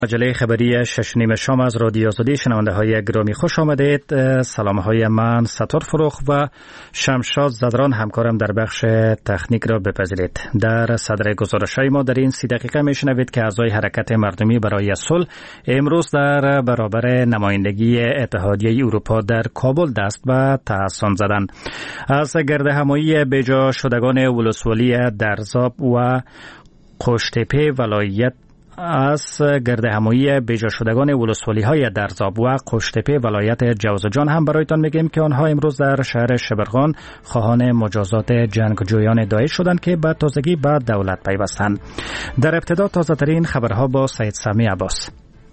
مجله خبری 6:30 شام از رادیو آزادی. شنونده های گرامی خوش آمدید. سلام های من ستار فروخ و شمشاد زدران همکارم در بخش تکنیک را بپذیرید. در صدر گزارش های ما در این 30 دقیقه میشنوید که اعضای حرکت مردمی برای صلح امروز در برابر نمایندگی اتحادیه اروپا در کابل دست به تحسن زدند. از گردهمایی بجا شدگان ولسوالی درزاب و قشتپه ولایت از گردهمایی بجا شدگان ولسوالی های درزاب و قشتپه ولایت جوزجان هم برایتان میگیم که آنها امروز در شهر شبرغان خواهان مجازات جنگجویان داعش شدند که به تازگی به دولت پیوستند. در ابتدا تازه ترین خبرها با سید سامی عباس.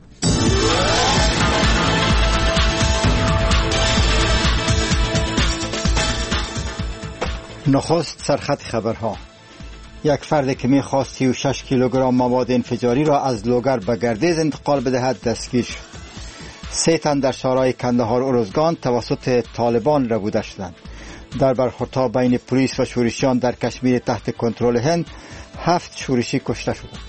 نخست سرخط خبرها. یک فرد که می‌خواست 36 کیلوگرم مواد انفجاری را از لوگر به گردیز انتقال بدهد دستگیر شد. 3 تن در شهرهای کندهار و ارزگان توسط طالبان ربوده شدند. در برخوردها بین پلیس و شورشیان در کشمیر تحت کنترل هند 7 شورشی کشته شدند.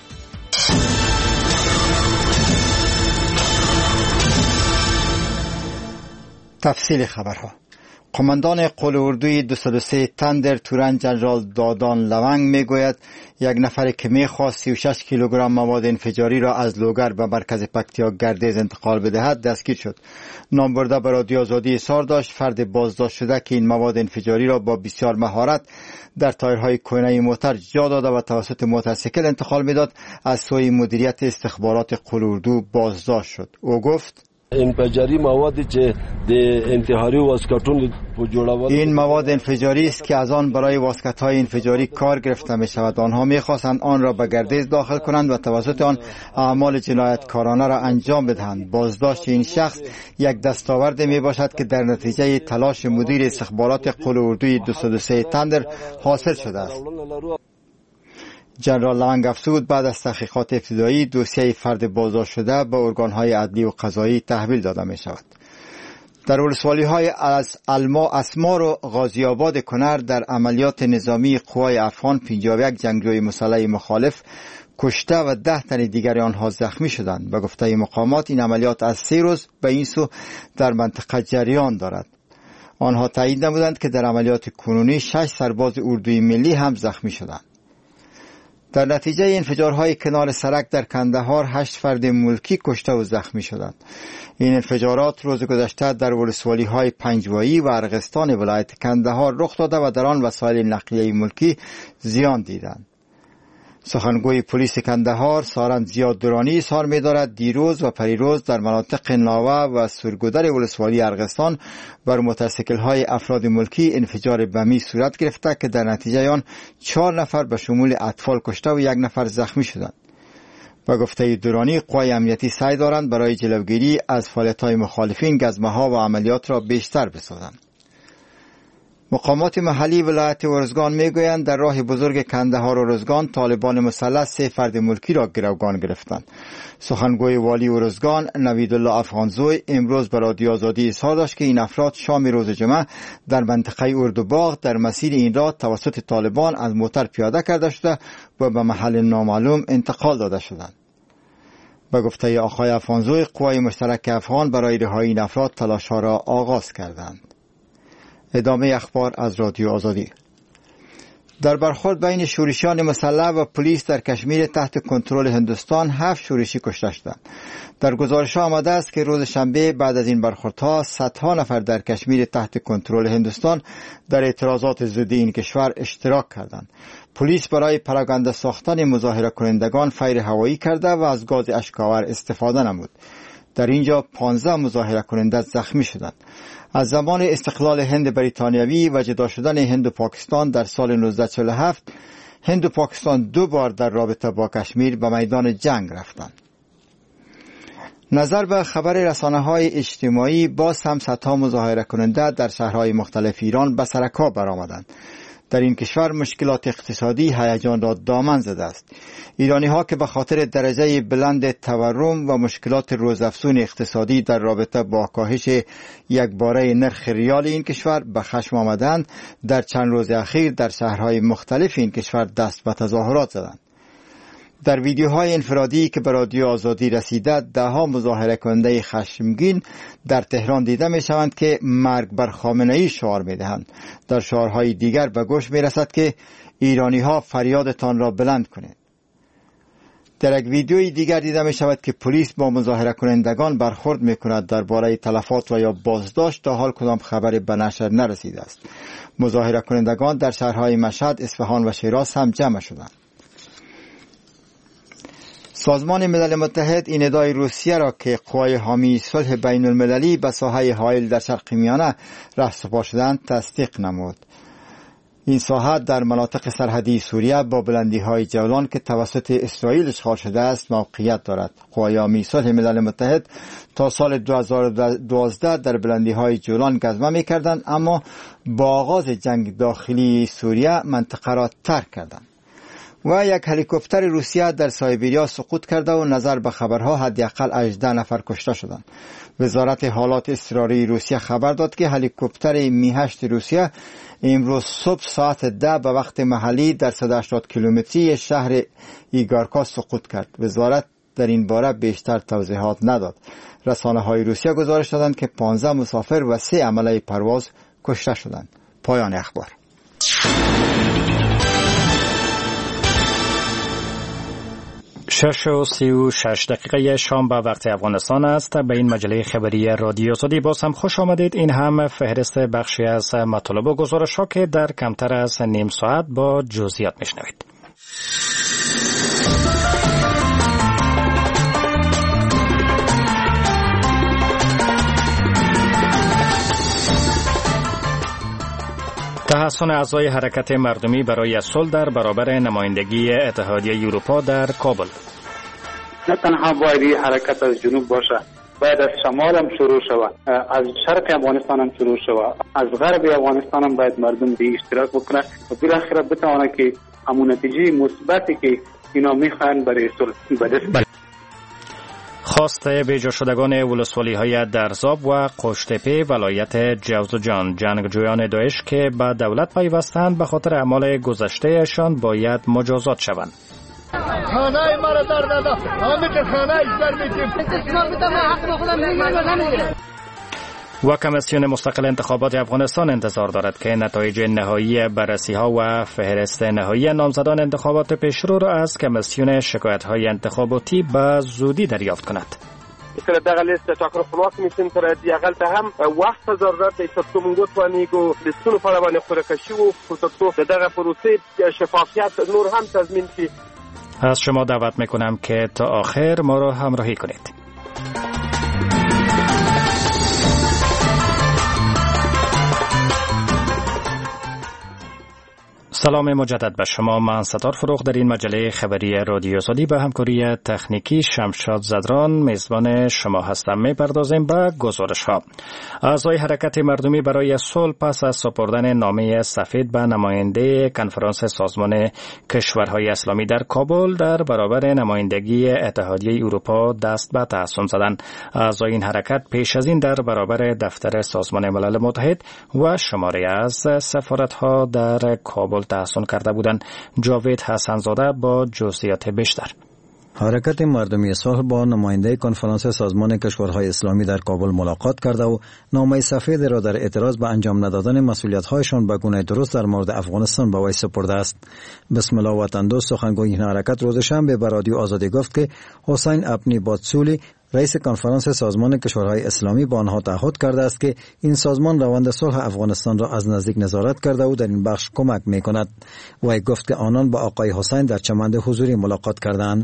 تفصیل خبرها. قماندان قول اردوی 203 تندر توران جنرال دادان لونگ میگوید یک نفر که میخواست 36 کیلوگرم مواد انفجاری را از لوگر به مرکز پکتیا گردیز انتقال بدهد دستگیر شد. نامبرده به رادیو آزادی اظهار داشت فرد بازداشت شده که این مواد انفجاری را با بسیار مهارت در تایرهای کهنه موتر جا داده و توسط موتورسیکل انتقال میداد از سوی مدیریت استخبارات قول اردو بازداشت شد. او گفت انفجاری موادی که د انتحاری واسکتون این مواد انفجاری است که از آن برای واسکت‌های انفجاری کار گرفته می شود. آنها می خواستند آن را به گردیز داخل کنند و توسط آن اعمال جنایتکارانه را انجام بدهند. بازداشت این شخص یک دستاورد می باشد که در نتیجه تلاش مدیر استخبارات قول اردوی 203 تندر حاصل شده است. جنرال لونگ افزود بعد از تحقیقات ابتدایی دوسیه فرد بازداشت شده به ارگانهای عدلی و قضایی تحویل داده می شود. در ولسوالی‌های از اسمار و غازی آباد کنر در عملیات نظامی قوای افغان 51 جنگجوی مسلح مخالف کشته و 10 تن دیگر آنها زخمی شدند. به گفته مقامات این عملیات از 3 روز به این سو در منطقه جریان دارد. آنها تایید نمودند که در عملیات کنونی 6 سرباز اردوی ملی هم زخمی شدند. در نتیجه انفجارهای کنار سرک در کندهار 8 فرد ملکی کشته و زخمی شدند. این انفجارات روز گذشته در ولسوالی‌های پنجوایی و ارغستان ولایت کندهار رخ داده و در آن وسایل نقلیه ملکی زیان دیدند. سخنگوی پلیس کندهار سارند زیاد درانی اظهار می‌دارد دیروز و پریروز در مناطق ناوه و سرگودر ولسوالی ارغستان بر موتورسیکل‌های افراد ملکی انفجار بمی صورت گرفته که در نتیجه آن 4 نفر به شمول اطفال کشته و 1 نفر زخمی شدند. با گفته درانی قوای امنیتی سعی دارند برای جلوگیری از فعالیت‌های مخالفین گزمه‌ها و عملیات را بیشتر بسازند. مقامات محلی ولایت ارزگان میگویند در راه بزرگ کندهار و ارزگان طالبان مسلح 3 فرد ملکی را گروگان گرفتند. سخنگوی والی ارزگان نویدالله افغانزوی امروز به رادیو آزادی اظهار داشت که این افراد شام روز جمعه در منطقه اردوباغ در مسیر این راه توسط طالبان از موتر پیاده کرده شده و به محل نامعلوم انتقال داده شدند. به گفته آقای افغانزوی قوای مشترک افغان برای رهایی این افراد تلاش‌ها را آغاز کردند. ادامه اخبار از رادیو آزادی. در برخورد بین شورشیان مسلح و پلیس در کشمیر تحت کنترل هندوستان 7 شورشی کشته شدند. در گزارش‌ها آمده است که روز شنبه بعد از این برخوردها صدها نفر در کشمیر تحت کنترل هندوستان در اعتراضات ضد این کشور اشتراک کردند. پلیس برای پراگنده ساختن مظاهره کنندگان فیر هوایی کرده و از گاز اشک‌آور استفاده نمود. در اینجا 15 مظاهره کننده زخمی شدند. از زمان استقلال هند بریتانیایی و جدا شدن هند و پاکستان در سال 1947 هند و پاکستان 2 بار در رابطه با کشمیر به میدان جنگ رفتند. نظر به خبر رسانه‌های اجتماعی باز هم صدها مظاهره کننده در شهرهای مختلف ایران به سرکا برآمدند. در این کشور مشکلات اقتصادی هیجان را دامن زده است. ایرانی‌ها که به خاطر درجه بلند تورم و مشکلات روزافزون اقتصادی در رابطه با کاهش یکباره نرخ ریال این کشور به خشم آمدند، در چند روز اخیر در شهرهای مختلف این کشور دست به تظاهرات زدند. در ویدیوهای انفرادی که به رادیو آزادی رسیده، دهها مظاهره کننده خشمگین در تهران دیده می شوند که مرگ بر خامنه‌ای شعار می دهند. در شعارهای دیگر به گوش می رسد که ایرانی ها فریادتان را بلند کنید. در یک ویدیوی دیگر دیده می شود که پلیس با مظاهره کنندگان برخورد می کند. درباره تلفات و یا بازداشت تا حال کدام خبری به نشر نرسیده است. مظاهره کنندگان در شهرهای مشهد، اصفهان و شیراز هم جمع شدند. سازمان ملل متحد این ندای روسیه را که قوای حامی صلح بین المللی به ساحه حائل در شرق میانه رهسپار شدند تصدیق نمود. این ساحه در مناطق سرحدی سوریه با بلندی‌های جولان که توسط اسرائیل اشغال شده است موقعیت دارد. قوای حامی صلح ملل متحد تا سال 2012 در بلندی‌های جولان گزمه می‌کردند، اما با آغاز جنگ داخلی سوریه منطقه را ترک کردند. و یک هلیکوپتر روسیه در سایبریا سقوط کرده و نظر به خبرها حداقل 18 نفر کشته شدند. وزارت حالات اضطراری روسیه خبر داد که هلیکوپتر می-8 روسیه امروز صبح ساعت 10 به وقت محلی در 180 کیلومتری شهر ایگارکا سقوط کرد. وزارت در این باره بیشتر توضیحات نداد. رسانه‌های روسیه گزارش دادند که 15 مسافر و 3 عمله پرواز کشته شدند. پایان اخبار. 6:36 شام به وقت افغانستان است. به این مجله خبری رادیو آزادی باز هم خوش آمدید. این هم فهرست بخشی از مطالب و گزارش‌ها که در کمتر از نیم ساعت با جزئیات میشنوید. تحسن اعضای حرکت مردمی برای صلح در برابر نمایندگی اتحادیه اروپا در کابل. نه تنها باید این حرکت از جنوب باشه، باید از شمال هم شروع شود، از شرق افغانستان هم شروع شود، از غرب افغانستان هم باید مردم به اشتراک بکنه و بالاخره بتونه که همون نتیجه مثبتی که اینا میخوان برای صلح به دست بیارن. خواست بیجا شدگان ولسوالی‌های درزاب و قشتپه ولایت جوزجان، جنگجویان داعش که به دولت پیوستند به خاطر اعمال گذشته‌شان باید مجازات شوند. خانه مرا در دادا، همه که خانه ایشتر میکنم. و کمیسیون مستقل انتخابات افغانستان انتظار دارد که نتایج نهایی بررسی‌ها و فهرست نهایی نامزدان انتخابات پیشرو را از کمیسیون شکایت‌های انتخاباتی به زودی دریافت کند. کله دغه لیست ټاکنو خپلواک کمیسیون تر دې هغه ته هم وخت ضرورت دی تر څو موږ وتوانیږو لیستونو په اړه باندې خورکه شي او تر څو دغه پروسې شفافیت نور هم تضمین شي. از شما دعوت میکنم که تا آخر ما را همراهی کنید. سلام مجدد به شما. من ستار فروغ در این مجله خبری رادیو آزادی به همکاری تکنیکی شمشاد زدران میزبان شما هستم. میپردازیم به گزارش ها. اعضای حرکت مردمی برای صلح پس از سپردن نامه سفید به نماینده کنفرانس سازمان کشورهای اسلامی در کابل در برابر نمایندگی اتحادیه اروپا دست به تحسن زدند. اعضای این حرکت پیش از این در برابر دفتر سازمان ملل متحد و شماره از سفارت‌ها در کابل تحسن کرده بودند. جاوید حسنزاده با جزئیات بیشتر. حرکت مردمی صلح با نماینده کنفرانس سازمان کشورهای اسلامی در کابل ملاقات کرده و نامه سفید را در اعتراض به انجام ندادن مسئولیت‌هایشان به گونه درست در مورد افغانستان به وی سپرده است. بسم الله وطن دوست سخنگوی این حرکت روز شنبه به رادیو آزادی گفت که حسین ابنی بادسولی رئیس کنفرانس سازمان کشورهای اسلامی با آنها تعهد کرده است که این سازمان روند صلح افغانستان را از نزدیک نظارت کرده و در این بخش کمک می‌کند. وی گفت که آنان با آقای حسین در چمند حضوری ملاقات کردند.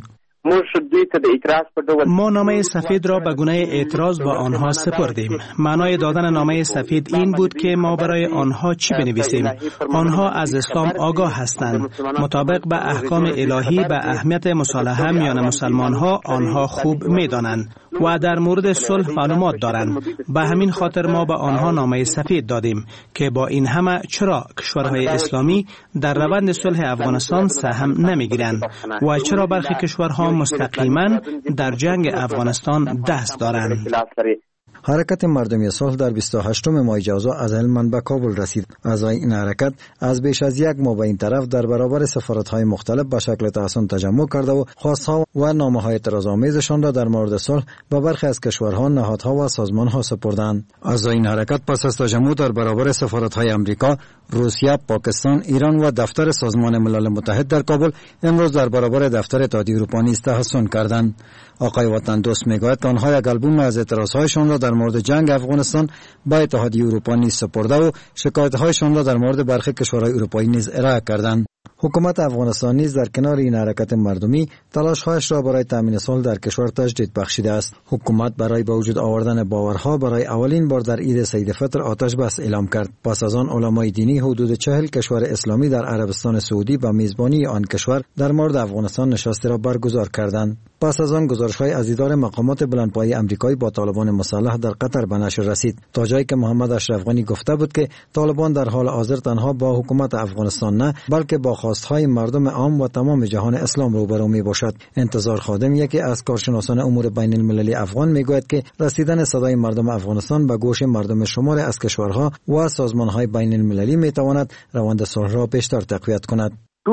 ما نامه سفید را به گونه اعتراض با آنها سپردیم. معنای دادن نامه سفید این بود که ما برای آنها چی بنویسیم. آنها از اسلام آگاه هستند. مطابق به احکام الهی به اهمیت مصالحه میان مسلمان‌ها آنها خوب می‌دانند و در مورد صلح معلومات دارند. به همین خاطر ما به آنها نامه سفید دادیم که با این همه چرا کشورهای اسلامی در روند صلح افغانستان سهم نمی‌گیرند و چرا برخی کشورها مستقیما در جنگ افغانستان دست دارند. حرکت مردمی صلح در 28 ماه جوزا از هلمند به کابل رسید. اعضای این حرکت از بیش از یک ماه به این طرف در برابر سفارت‌های مختلف به شکل تحسن تجمع کرده و خواست‌ها و نامه‌های اعتراض‌آمیزشان را در مورد صلح به برخی از کشورها، نهادها و سازمان‌ها سپردند. اعضای این حرکت پس از تجمع در برابر سفارت‌های آمریکا، روسیه، پاکستان، ایران و دفتر سازمان ملل متحد در کابل امروز در برابر دفتر اتحادیه اروپا نیز تحسن کردند. آقای وطن دوست میگوید که آنها یک آلبوم از اعتراضهایشان را در مورد جنگ افغانستان با اتحادیه اروپا نیز سپرده و شکایت‌هایشان را در مورد برخی کشورهای اروپایی نیز ارائه کردند. حکومت افغانستان نیز در کنار این حرکت مردمی تلاش‌هایش را برای تامین صلح در کشور تجدید بخشیده است. حکومت برای به وجود آوردن باورها برای اولین بار در عید سید فطر آتش بس اعلام کرد. پس از آن علمای دینی حدود 40 کشور اسلامی در عربستان سعودی با میزبانی آن کشور در مورد افغانستان نشستی را برگزار کردند. پس از آن گزارش‌های از دیدار مقامات بلندپایه آمریکایی با طالبان مسلح در قطر به نشر رسید، تا جایی که محمد اشرف غنی گفته بود که طالبان در حال حاضر تنها با حکومت افغانستان نه، بلکه با خواست‌های مردم عام و تمام جهان اسلام روبرو میباشد. انتظار خادم، یکی از کارشناسان امور بین المللی افغان، میگوید که رسیدن صدای مردم افغانستان به گوش مردم شماری از کشورها و سازمان‌های بین المللی میتواند روند صلح را بیشتر تقویت کند.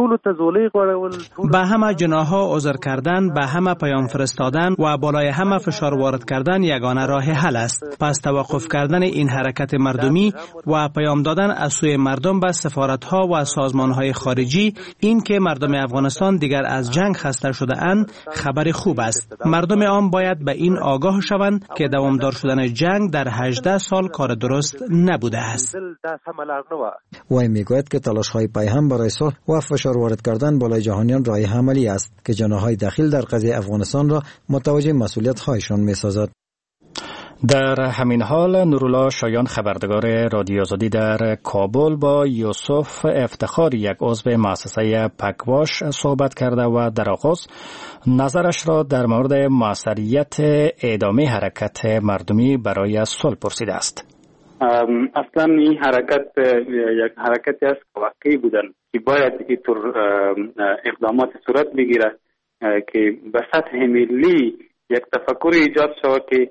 به همه جناح‌ها عذر کردن، به همه پیام فرستادن و بالای همه فشار وارد کردن یگانه راه حل است. پس توقف کردن این حرکت مردمی و پیام دادن از سوی مردم به سفارت‌ها و سازمان‌های خارجی، این که مردم افغانستان دیگر از جنگ خسته شده اند، خبر خوب است. مردم عام باید به این آگاه شوند که دوامدار شدن جنگ در 18 سال کار درست نبوده است. وی میگوید که تلاش‌های پیهم برای صلح و فشار وارد کردن بالای جهانیان راه عملی است که جناح‌های داخل در قضیه افغانستان را متوجه مسئولیت‌هایشان می‌سازد. در همین حال نورالله شایان، خبرنگار رادیو آزادی در کابل، با یوسف افتخار، یک عضو مؤسسه پکواش، صحبت کرده و در آغاز نظرش را در مورد موثریت ادامه حرکت مردمی برای صلح پرسیده است. اصلا این حرکت یک حرکتی است که واقعی بودن که باید اینطور اقدامات صورت بگیره که به سطح ملی یک تفکر ایجاد شود که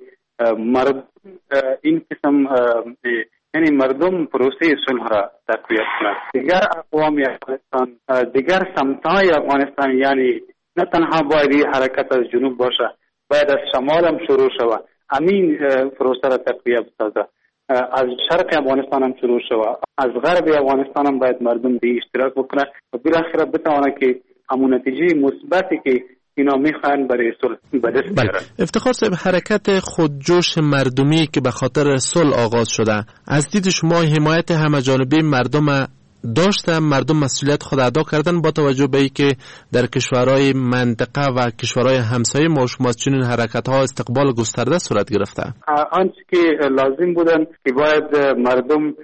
این قسم یعنی مردم پروسه صلح را تقویت کنند. دیگر اقوام افغانستان، دیگر سمت‌های افغانستان، یعنی نه تنها باید این حرکت از جنوب باشه، باید از شمال هم شروع شود. همین پروسه را تقویت بسازه. از شرق افغانستان هم شروع شود، از غرب افغانستان هم باید مردم به اشتراک بکنه و بالاخره بتوانه که همون نتیجه مثبتی که اینا میخوان برای صلح به دست بیارن. افتخار صاحب، حرکت خودجوش مردمی که به خاطر صلح آغاز شده، از دید شما حمایت همه‌جانبه مردم داشته؟ مردم مسئولیت خود ادا کردن با توجه به اینکه در کشورهای منطقه و کشورهای همسایه ما شما چنین حرکت‌ها استقبال گسترده صورت گرفته؟ آنچه که لازم بودن که باید مردم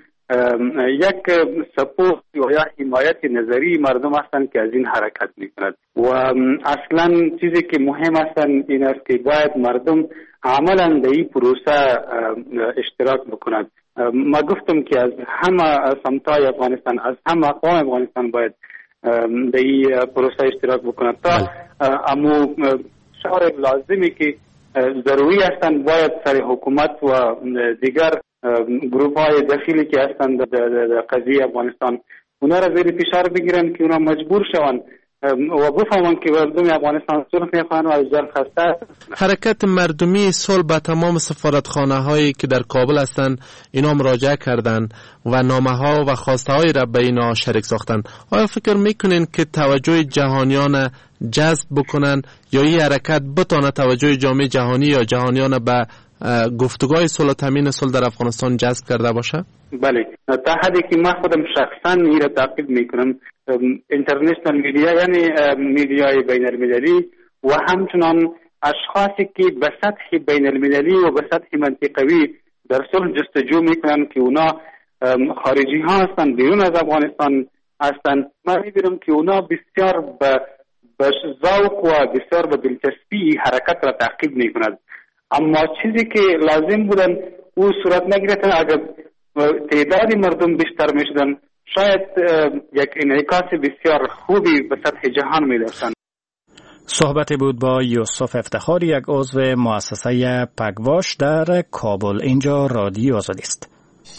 یک سپورت و یا حمایت نظری مردم هستند که از این حرکت میکنند و اصلا چیزی که مهم هستند این است که باید مردم عملا در این پروسه اشتراک بکنند. ما گفتم که از همه سمت‌های افغانستان، از همه اقوام افغانستان باید در این پروسه اشتراک بکنند تا امو شعار لازمی که ضروری هستند باید سر حکومت و دیگر گروه های داخلی که هستند در قضیه افغانستان اونا را زیر فشار بگیرن که اونا مجبور شوند و بفهمن که مردم افغانستان صلح میخوان و از جنگ خسته. حرکت مردمی صلح به تمام سفارتخانه هایی که در کابل هستند اینا مراجعه کردند و نامه ها و خواسته هایی را به اینا شریک ساختند. آیا فکر میکنین که توجه جهانیان جذب بکنن یا این حرکت بتونه توجه جامعه جهانی یا جهانیان به گفتگوهای صلح و تامین صلح در افغانستان جذب کرده باشه؟ بله، تا حدی که من خودم شخصا این را تعقیب میکنم، اینترنشنال میدیا یعنی میدیای بین المللی و همچنان اشخاصی که به سطح بین المللی و به سطح منطقوی در صلح جستجو میکنن که اونا خارجی ها هستند، بیرون از افغانستان هستند، من میبینم که اونا بسیار به ذوق و بسیار به دلچسپی حرکت را تعقیب میکنند. اما چیزی که لازم بودن او صورت نگرفتن. اگر تعداد مردم بیشتر میشدن شاید یک انعکاس بسیار خوبی به سطح جهان میداشتن. صحبتی بود با یوسف افتخاری، یک عضو مؤسسه پگواش در کابل. اینجا رادیو آزادی است.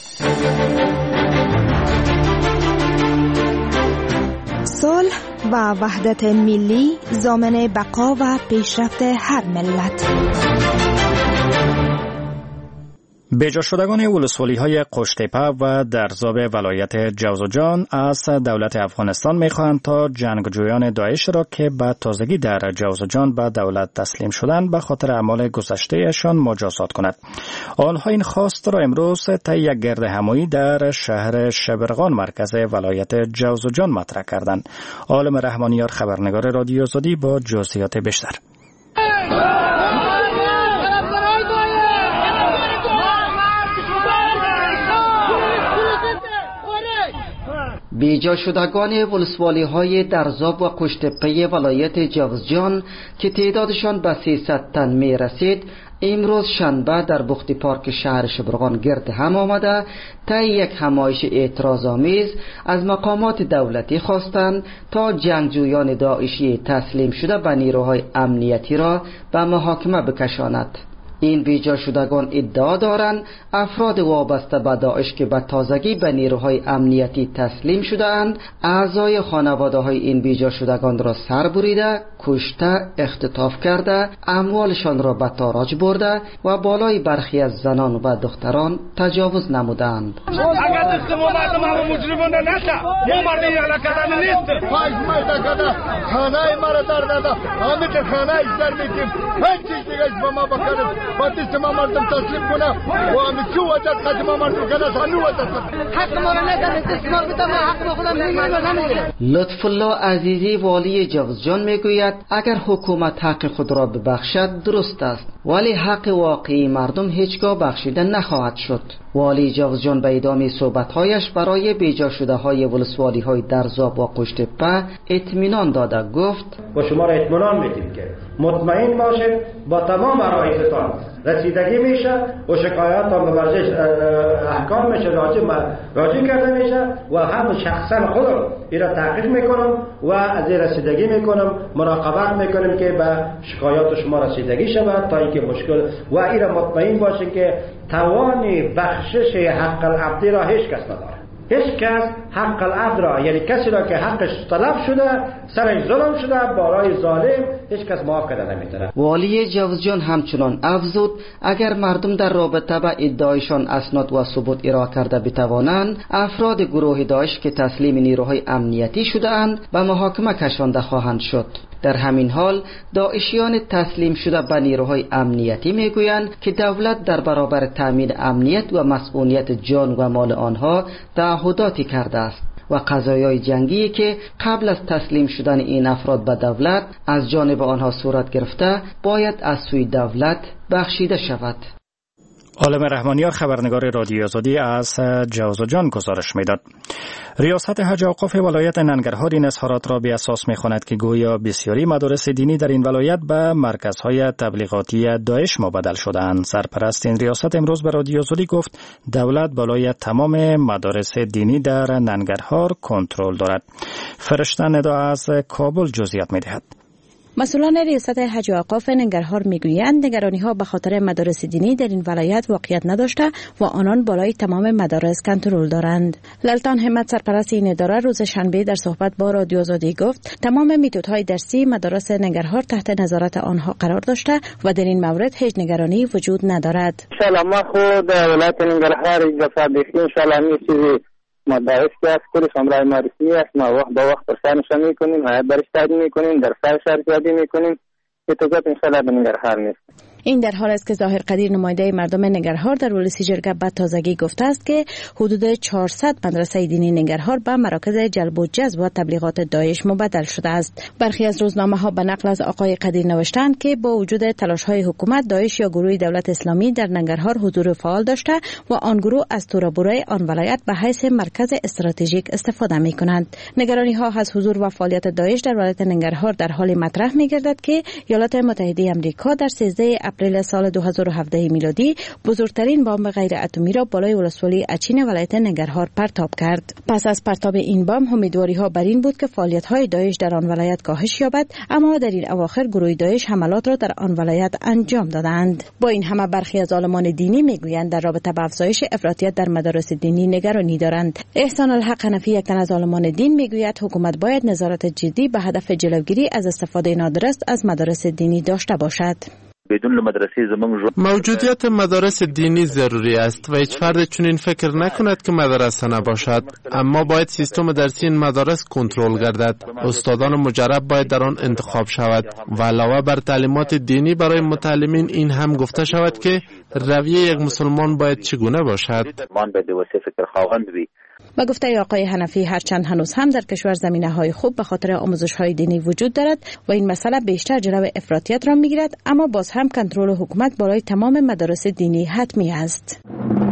صلح و وحدت ملی ضامن بقا و پیشرفت هر ملت. بجا شدگان ولسوالی‌های قشت‌تپه و درزاب ولایت جوزجان از دولت افغانستان می‌خواهند تا جنگجویان داعش را که به تازگی در جوزجان به دولت تسلیم شدند به خاطر اعمال گذشته‌شان مجازات کند. آنها این خواست را امروز طی یک گردهمایی در شهر شبرغان مرکز ولایت جوزجان مطرح کردند. عالم رحمانیار خبرنگار رادیو آزادی با جزئیات بیشتر. بیجا شدگان ولسوالی‌های درزاب و قشت‌تپه ولایت جوزجان که تعدادشان به 300 تن می رسید، امروز شنبه در بخت پارک شهر شبرغان گرد هم آمده طی یک همایش اعتراض‌آمیز از مقامات دولتی خواستند تا جنگجویان داعشی تسلیم شده به نیروهای امنیتی را به محاکمه بکشاند. این بیجا شدگان ادعا دارند افراد وابسته به داعش که به تازگی به نیروهای امنیتی تسلیم شده‌اند اعضای خانواده‌های این بیجا شدگان را سر بریده، کشته، اختطاف کرده، اموالشان را به تاراج برده و بالای برخی از زنان و دختران تجاوز نمودند. اگر ما مردم هم مجرمان نشه، ما مردم یلا کردن نیست. پاش مرد کرده، خانه ما را در داده، همه که خانه ایجار میکنیم، هیچ چیز دیگه با ما بکنیم. باید ما مردم تسلیم کنه و همه چی وجد قد ما مردم کنه سانو وجد حق ما را ندارم استثمار بدم حق ما خودم نمیگیرم. لطف الله عزیزی والی جوزجان میگوید اگر حکومت حق خود را ببخشد درست است، ولی حق واقعی مردم هیچگاه بخشیده نخواهد شد. والی جوزجان به ادامه صحبت‌هایش برای بیجا شده‌های ولسوالی‌های درزاب و قشت‌تپه اطمینان داده گفت: با شما را اطمینان میدیم که مطمئن باشید با تمام عرایضتان رسیدگی میشه و شکایاتتان به ورزش احکام میشه راجع کرده میشه و هم شخصا خودم این را تحقیق میکنم و از این رسیدگی میکنم، مراقبت میکنیم که به شکایات شما رسیدگی شود تا اینکه مشکل و این را مطمئن باشید که توانی بخشش حق العبدی را هیچ کس نداره. هیچ کس حق العبد را، یعنی کسی را که حقش طلب شده سرش ظلم شده بالای ظالم هیچ کس معاف کرده نمیتونه. والی جوزجان همچنان افزود اگر مردم در رابطه با ادعایشان اسناد و ثبوت ارائه کرده بتوانند، افراد گروه داعش که تسلیم نیروهای امنیتی شده اند به محاکمه کشانده خواهند شد. در همین حال داعشیان تسلیم شده به نیروهای امنیتی میگویند که دولت در برابر تامین امنیت و مسئولیت جان و مال آنها تعهداتی کرده است و قضایای جنگی که قبل از تسلیم شدن این افراد به دولت از جانب آنها صورت گرفته باید از سوی دولت بخشیده شود. عالم رحمانیار خبرنگار رادیو آزادی از جوزجان گزارش میداد. ریاست حج اوقاف ولایت ننگرهار این اظهارات را به اساس می‌خواند که گویا بسیاری مدارس دینی در این ولایت به مرکزهای تبلیغاتی داعش مبدل شده‌اند. سرپرست این ریاست امروز به رادیو آزادی گفت دولت بالای تمام مدارس دینی در ننگرهار کنترل دارد. فرشته ندا از کابل جزئیات می‌دهد. مسئولان ریاست حج و اوقاف ننگرهار میگویند نگرانی‌ها به خاطر مدارس دینی در این ولایت واقعیت نداشته و آنان بالای تمام مدارس کنترل دارند. للتان همت سرپرست این اداره روز شنبه در صحبت با رادیو آزادی گفت تمام میتودهای درسی مدارس ننگرهار تحت نظارت آنها قرار داشته و در این مورد هیچ نگرانی وجود ندارد. ان شاء الله ما خود ولایت ننگرهار ان شاء الله می‌چیزی مدارس که از کلی سمرای معرفی است، ما وقت با وقت پرسانشان میکنیم، هایت برش تعدیم میکنیم، در سرش تعدیم میکنیم، اتجاب انشاءالله به ننگرهار نیست. این در حال است که ظاهر قدیر نماینده مردم ننگرهار در ولسی جرگه به تازگی گفته است که حدود 400 مدرسه دینی ننگرهار به مراکز جلب و جذب و تبلیغات داعش مبدل شده است. برخی از روزنامه‌ها به نقل از آقای قدیر نوشتند که با وجود تلاش‌های حکومت داعش یا گروه دولت اسلامی در ننگرهار حضور فعال داشته و آن گروه از تورابورای آن ولایت به حیث مرکز استراتژیک استفاده می‌کنند. نگرانی‌ها از حضور و فعالیت داعش در ولایت ننگرهار در حال مطرح می‌گردد که ایالات متحده آمریکا در 13 اپریل سال 2017 میلادی بزرگترین بمب غیر اتمی را بالای ولسوالی اچین ولایت ننگرهار پرتاب کرد. پس از پرتاب این بمب امیدواری‌ها بر این بود که فعالیت‌های داعش در آن ولایت کاهش یابد، اما در این اواخر گروه داعش حملات را در آن ولایت انجام دادند. با این همه برخی از عالمان دینی میگویند در رابطه با افزایش افراطیت در مدارس دینی نگرانی دارند. احسان الحق حنفی، یک تن از عالمان دین، میگوید حکومت باید نظارت جدی به هدف جلوگیری از استفاده نادرست از مدارس دینی داشته باشد. موجودیت مدارس دینی ضروری است و هیچ فرد چنین فکر نکند که مدرسه نباشد، اما باید سیستم درسی این مدارس کنترل گردد. استادان مجرب باید در آن انتخاب شود و علاوه بر تعلیمات دینی برای متعلمین این هم گفته شود که رویه یک مسلمان باید چگونه باشد. با گفته آقای حنفی، هرچند هنوز هم در کشور زمینه‌های خوب به خاطر آموزش‌های دینی وجود دارد و این مسئله بیشتر جلو افراطیت را می‌گیرد، اما باز هم کنترل حکومت بالای تمام مدارس دینی حتمی است.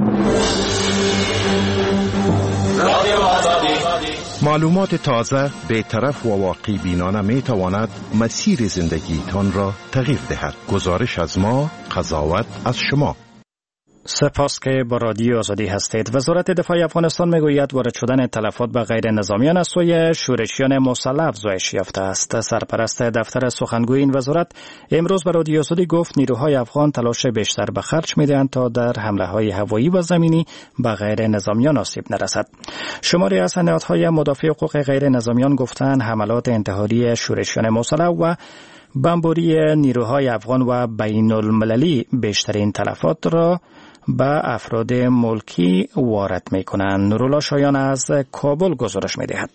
معلومات تازه، بی‌طرف و واقعی بینانه می‌تواند مسیر زندگیتان را تغییر دهد. گزارش از ما، قضاوت از شما. سپاس که با رادیو آزادی هستید. وزارت دفاع افغانستان میگوید وارد شدن تلفات به غیر نظامیان از سوی شورشیان مسلح افزایش یافته است. سرپرست دفتر سخنگوی این وزارت امروز به رادیو آزادی گفت نیروهای افغان تلاش بیشتر به خرج میدهند تا در حمله‌های هوایی و زمینی به غیر نظامیان آسیب نرسد. شماری از نهادهای مدافع حقوق غیر نظامیان گفتند حملات انتحاری شورشیان مسلح و بمباری نیروهای افغان و بین المللی بیشترین تلفات را به افراد ملکی وارد می کنند. نورولا شایان از کابل گزارش می دهد.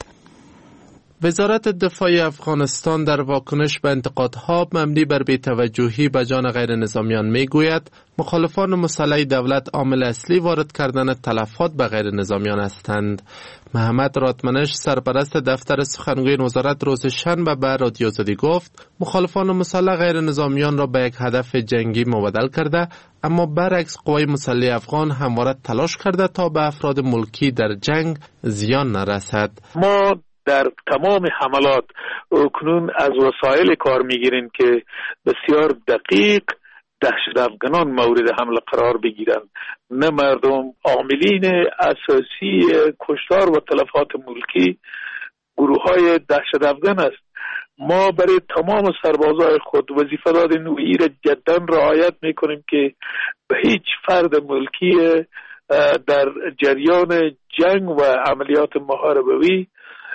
وزارت دفاع افغانستان در واکنش به انتقادها مبنی بر بی‌توجهی به جان غیر نظامیان می گوید مخالفان مسلح دولت عامل اصلی وارد کردن تلفات به غیر نظامیان هستند. محمد راتمنش، سرپرست دفتر سخنگوی وزارت، روز شنبه به رادیو آزادی گفت مخالفان مسلح غیر نظامیان را به یک هدف جنگی مبدل کرده، اما برعکس قوای مسلح افغان همواره تلاش کرده تا به افراد ملکی در جنگ زیان نرسد. ما در تمام حملات کنون از وسایل کار میگیریم که بسیار دقیق دهشت افغانان مورد حمله قرار بگیرند، نه مردم. عاملین اساسی کشتار و تلفات ملکی گروه های دهشت افغان است. ما برای تمام سربازای خود وظیفه داد نوعی را جدا رعایت میکنیم که به هیچ فرد ملکی در جریان جنگ و عملیات محاربوی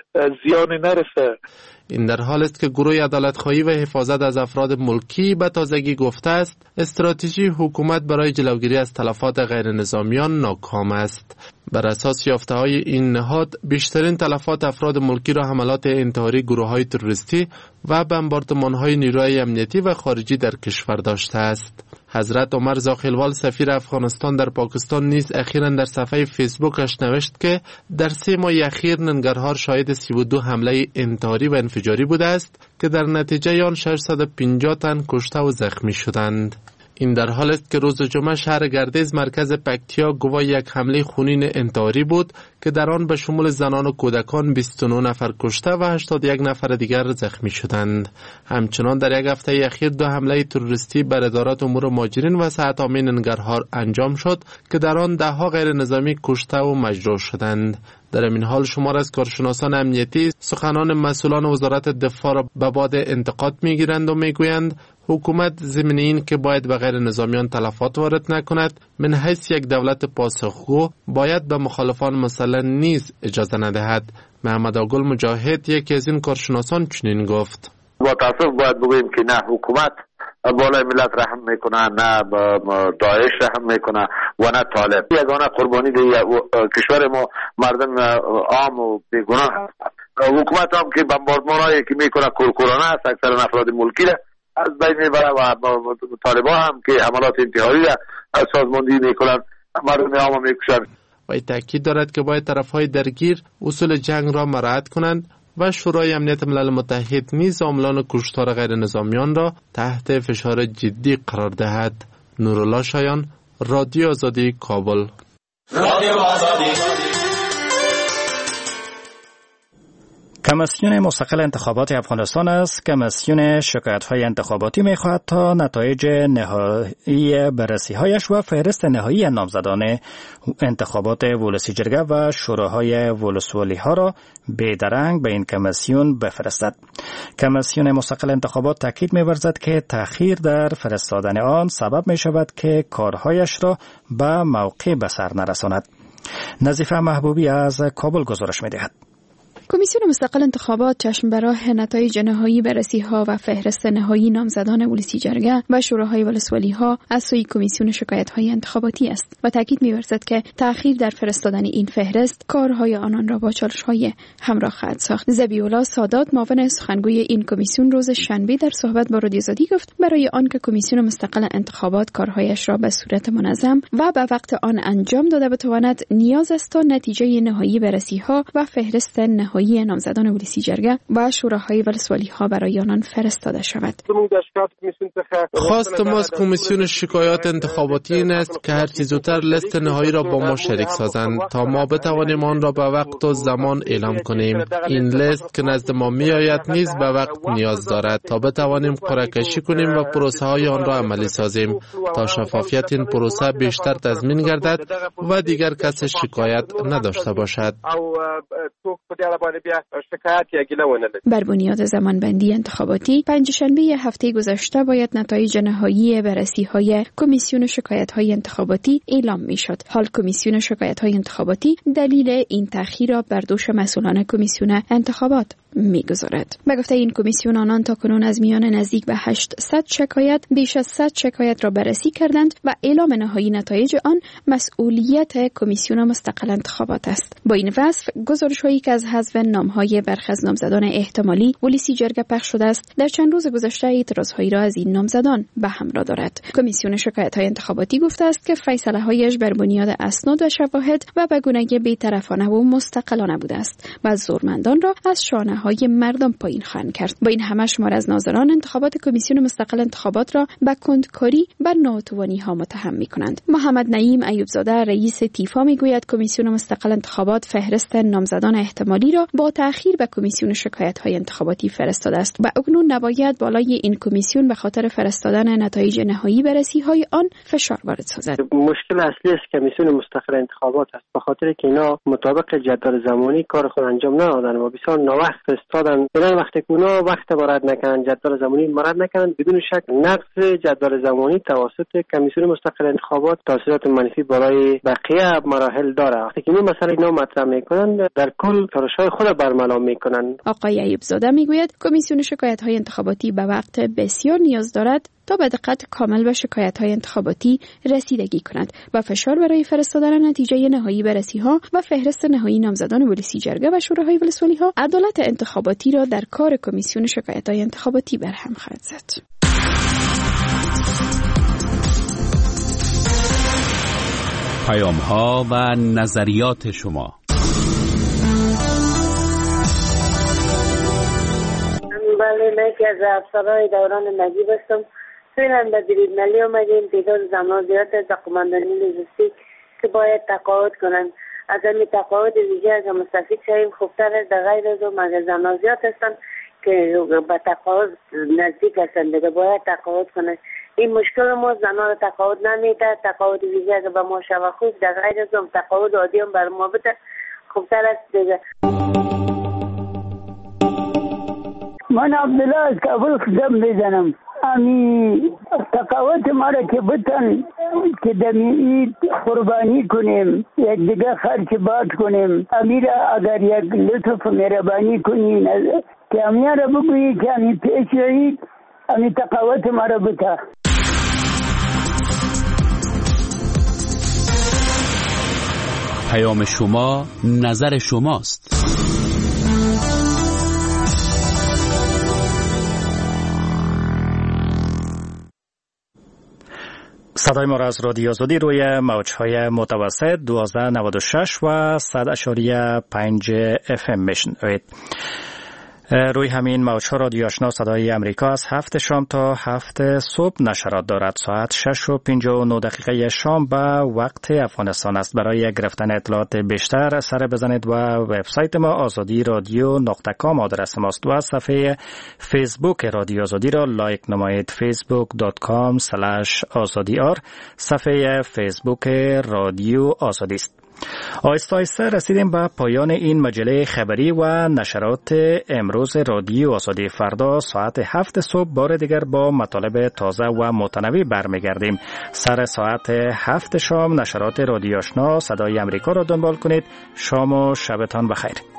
زیانی نرسه. این در حال است که گروه عدالت‌خواهی و حفاظت از افراد ملکی به تازگی گفته است استراتژی حکومت برای جلوگیری از تلفات غیر نظامیان ناکام است. بر اساس یافته‌های این نهاد بیشترین تلفات افراد ملکی را حملات انتحاری گروه‌های تروریستی و بمباردمان‌های نیروهای امنیتی و خارجی در کشور داشته است. حضرت عمر زاخیلوال سفیر افغانستان در پاکستان نیز اخیراً در صفحه فیسبوکش نوشت که در 3 ماه اخیر ننگرهار شاهد 32 حمله انتحاری و انفجاری بوده است که در نتیجه آن 650 تن کشته و زخمی شدند. این در حال است که روز جمعه شهر گردیز مرکز پکتیا گواه یک حمله خونین انتحاری بود که در آن به شمول زنان و کودکان 29 نفر کشته و 81 نفر دیگر زخمی شدند. همچنان در یک هفته اخیر 2 حمله تروریستی بر ادارات امور مهاجرین و صحت عامه ننگرهار انجام شد که در آن 10 غیر نظامی کشته و مجروح شدند. در این حال شمار از کارشناسان امنیتی سخنان مسئولان وزارت دفاع را به باد انتقاد میگیرند و میگویند حکومت ضمن این که باید به غیر نظامیان تلفات وارد نکند، من حیث یک دولت پاسخگو باید به مخالفان مسلح نیز اجازه ندهد. محمد آگل مجاهد، یکی از این کارشناسان، چنین گفت: با تاسف باید بگوییم که نه حکومت بالای ملت رحم میکنه، نه داعش رحم میکنه و نه طالب. یگانه قربانی کشور ما مردم عام و بیگناه هست. حکومت هم که بمباردمان هایی که میکنه کورکورانه است، اکثر افراد ملکی را از بین میبره و طالبان هم که حملات انتحاری را سازماندهی میکنن، مردم عام میکشن. و تاکید دارد که باید طرفهای درگیر اصول جنگ را مراعات کنند و شورای امنیت ملل متحد نیز عاملان کشتار غیر نظامیان را تحت فشار جدی قرار دهد. نورولا شایان، رادیو آزادی، کابل. کمیسیون مستقل انتخابات افغانستان است. کمیسیون شکایت‌های انتخاباتی می‌خواهد تا نتایج نهایی بررسی‌هایش و فهرست نهایی نامزدان انتخابات ولسی جرگه و شوراهای ولسوالی‌ها را بی‌درنگ به این کمیسیون بفرستد. کمیسیون مستقل انتخابات تاکید می‌ورزد که تأخیر در فرستادن آن سبب می‌شود که کارهایش را به موقع به سر نرساند. نظیفه محبوبی از کابل گزارش می‌دهد. کمیسیون مستقل انتخابات چشم به راه نتایج نهایی بررسی‌ها و فهرست نهایی نامزدان ولسی جرگه و شوراهای ولسوالی‌ها از سوی کمیسیون شکایت‌های انتخاباتی است و تاکید می‌ورزد که تأخیر در فرستادن این فهرست کارهای آنان را با چالش‌های همراه خواهد ساخت. ذبیح‌الله سادات معاون سخنگوی این کمیسیون روز شنبه در صحبت با رادیو آزادی گفت برای آنکه کمیسیون مستقل انتخابات کارهایش را به صورت منظم و به وقت آن انجام داده بتواند نیاز است تا نتیجه نهایی بررسی‌ها و فهرست نهایی نامزدان ولسی جرگه و شوراهای ولسوالی‌ها برای آنان فرستاده شود. خواست ما از کمیسیون شکایات انتخاباتی این است که هر چه زودتر لیست نهایی را با ما شریک سازند تا ما بتوانیم آن را به وقت و زمان اعلام کنیم. این لیست که نزد ما می آید نیز به وقت نیاز دارد تا بتوانیم قرعه کشی کنیم و پروسه های آن را عملی سازیم تا شفافیت این پروسه بیشتر تضمین گردد و دیگر کس شکایت نداشته باشد. بر بنیاد زمانبندی انتخاباتی پنجشنبه هفته گذشته باید نتایج نهایی بررسی‌های کمیسیون شکایت‌های انتخاباتی اعلام می‌شد. حال کمیسیون شکایت‌های انتخاباتی دلیل این تأخیر را بر دوش مسئولان کمیسیون انتخابات می‌گذارد. به گفته این کمیسیون آنان تاکنون از میان نزدیک به 800 شکایت بیش از 100 شکایت را بررسی کردند و اعلام نهایی نتایج آن مسئولیت کمیسیون مستقل انتخابات است. با این وصف گزارش‌هایی که از حذف نام‌های برخی از نامزدان احتمالی ولسی جرگه پخش شده است در چند روز گذشته اعتراض‌هایی را از این نامزدان به همراه دارد. کمیسیون شکایت‌های انتخاباتی گفته است که فیصله‌هایش بر بنیاد اسناد و شواهد و به گونه‌ای بی‌طرفانه و مستقلانه بوده است و زورمندان را از شانه‌های مردم پایین خواهند کرد. با این همه شمار از ناظران انتخابات کمیسیون مستقل انتخابات را به کندکاری و ناتوانی‌ها متهم می‌کنند. محمد نعیم ایوبزاده رئیس تیفا می‌گوید کمیسیون مستقل انتخابات فهرست نامزدان احتمالی را با تأخیر به کمیسیون شکایت‌های انتخاباتی فرستاده است و اکنون نباید بالای این کمیسیون به خاطر فرستادن نتایج نهایی بررسی‌های آن فشار وارد سازد. مشکل اصلی است کمیسیون مستقل انتخابات است، به خاطر که اینا مطابق جدول زمانی کار خود انجام ندادن و بسیار ناوقت فرستادن. برای وقتی که اونا وقت وارد نکنن، جدول زمانی مراد نکنن، بدون شک نقض جدول زمانی توسط کمیسیون مستقل انتخابات تاثیرات منفی برای بقیه مراحل داره. وقتی که این مسئله اینا مطرح میکنن در کل کارشای خود برملا میکنن. آقای ایوبزاده میگوید کمیسیون شکایت‌های انتخاباتی به وقت بسیار نیاز دارد تا به دقت کامل به شکایت‌های انتخاباتی رسیدگی کند و فشار برای فرستادن نتیجه نهایی بررسی‌ها و فهرست نهایی نامزدان ولسی جرگه و شوراهای ولسوالی‌ها عدالت انتخاباتی را در کار کمیسیون شکایت‌های انتخاباتی برهم خواهد زد. پیام‌ها و نظریات شما. بله، من که از افسرهای دوران نجیب هستم. فعلا به دریب ملی آمدیم. تعداد زمان زیاد است. قماندانی لوجستیک که باید تقاعد کنند. از این تقاعد ویژه از مستفید شویم خوبتر است. در غیر از اون مگر زمان زیاد هستند که به تقاعد نزدیک هستند دیگه باید تقاعد کنند. این مشکل ما زنان تقاعد نمیده. تقاعد ویژه اگر به ما شود خوب، در غیر از اون تقاعد عادی هم بر ما بده خوبتر است دیگه. من عبدالله از کابل خدم میزنم. امی تقاوت ما را که بتن که دمی قربانی کنیم، یک دیگه خرچ بات کنیم، امی را اگر یک لطف مهربانی کنین که امی را بگویی که امی پیش روید، امی تقاوت ما را بتا. پیام شما نظر شماست. صدای ما را از رادیو آزادی روی موج‌های متوسط 1296 و 100.5 FM میشنوید. روی همین موج‌ها رادیو آشنا صدای امریکا از 7 شام تا 7 صبح نشرات دارد. ساعت 6:59 شام به وقت افغانستان است. برای گرفتن اطلاعات بیشتر سر بزنید و وبسایت ما azadi.radio.com آدرس ماست و صفحه فیسبوک رادیو آزادی را لایک نمایید. facebook.com/azadiar صفحه فیسبوک رادیو آزادی است. آهسته آهسته رسیدیم به پایان این مجله خبری و نشرات امروز رادیو آزادی. فردا ساعت 7 صبح بار دیگر با مطالب تازه و متنوع برمیگردیم. سر ساعت 7 شام نشرات رادیو آشنا صدای امریکا را دنبال کنید. شام و شبتان بخیر.